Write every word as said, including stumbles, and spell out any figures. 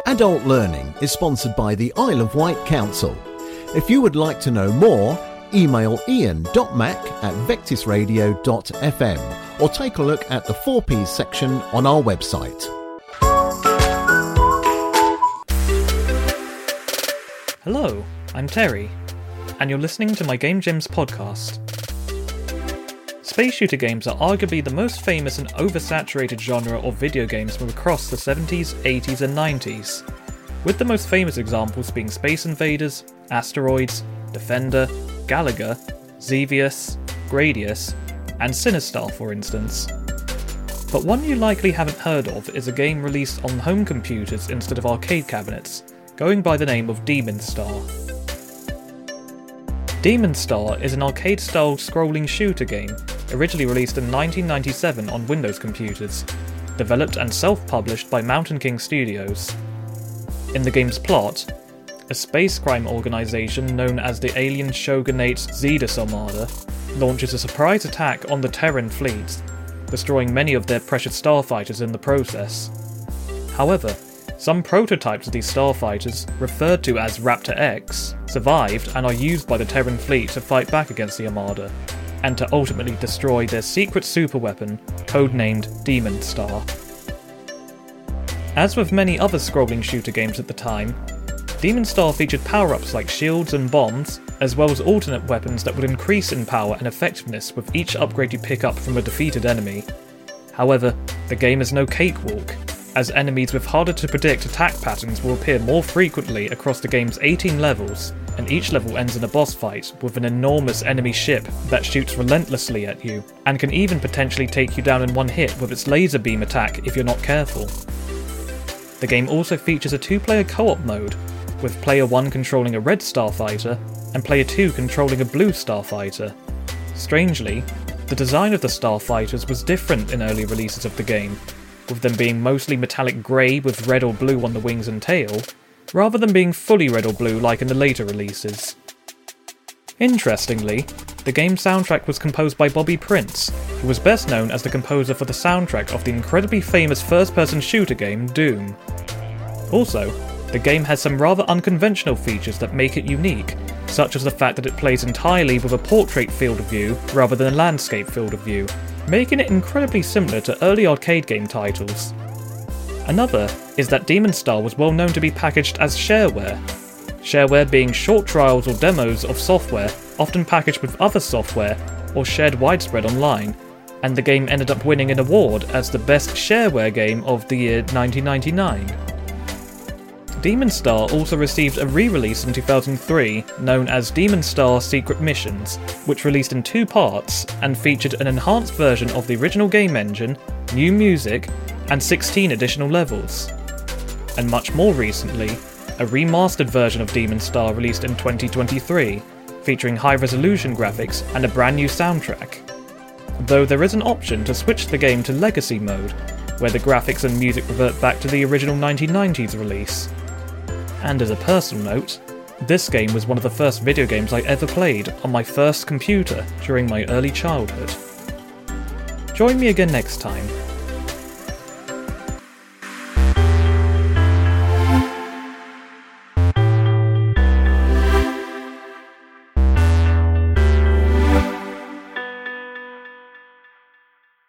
Adult Learning is sponsored by the Isle of Wight Council. If you would like to know more, email ian dot mac at vectisradio dot f m or take a look at the four Ps section on our website. Hello, I'm Terry, and you're listening to my Game Gems podcast. Space shooter games are arguably the most famous and oversaturated genre of video games from across the seventies, eighties and nineties, with the most famous examples being Space Invaders, Asteroids, Defender, Galaga, Xevious, Gradius, and Sinistar for instance. But one you likely haven't heard of is a game released on home computers instead of arcade cabinets, going by the name of Demon Star. Demon Star is an arcade-style scrolling shooter game, originally released in nineteen ninety-seven on Windows computers, developed and self-published by Mountain King Studios. In the game's plot, a space crime organisation known as the Alien Shogunate Xedas Armada launches a surprise attack on the Terran fleet, destroying many of their precious starfighters in the process. However, some prototypes of these starfighters, referred to as Raptor X, survived and are used by the Terran fleet to fight back against the Armada, and to ultimately destroy their secret superweapon, codenamed Demon Star. As with many other scrolling shooter games at the time, Demon Star featured power-ups like shields and bombs, as well as alternate weapons that would increase in power and effectiveness with each upgrade you pick up from a defeated enemy. However, the game is no cakewalk, as enemies with harder to predict attack patterns will appear more frequently across the game's eighteen levels, and each level ends in a boss fight with an enormous enemy ship that shoots relentlessly at you, and can even potentially take you down in one hit with its laser beam attack if you're not careful. The game also features a two-player co-op mode, with player one controlling a red starfighter, and player two controlling a blue starfighter. Strangely, the design of the starfighters was different in early releases of the game, with them being mostly metallic grey with red or blue on the wings and tail, rather than being fully red or blue like in the later releases. Interestingly, the game's soundtrack was composed by Bobby Prince, who was best known as the composer for the soundtrack of the incredibly famous first-person shooter game Doom. Also, the game has some rather unconventional features that make it unique, such as the fact that it plays entirely with a portrait field of view rather than a landscape field of view, making it incredibly similar to early arcade game titles. Another is that Demon Star was well known to be packaged as shareware, shareware being short trials or demos of software often packaged with other software or shared widespread online, and the game ended up winning an award as the best shareware game of the year nineteen ninety-nine. Demon Star also received a re-release in two thousand three known as Demon Star Secret Missions, which released in two parts and featured an enhanced version of the original game engine, new music, and sixteen additional levels. And much more recently, a remastered version of Demon Star released in twenty twenty-three, featuring high-resolution graphics and a brand new soundtrack. Though there is an option to switch the game to Legacy mode, where the graphics and music revert back to the original nineteen nineties release. And as a personal note, this game was one of the first video games I ever played on my first computer during my early childhood. Join me again next time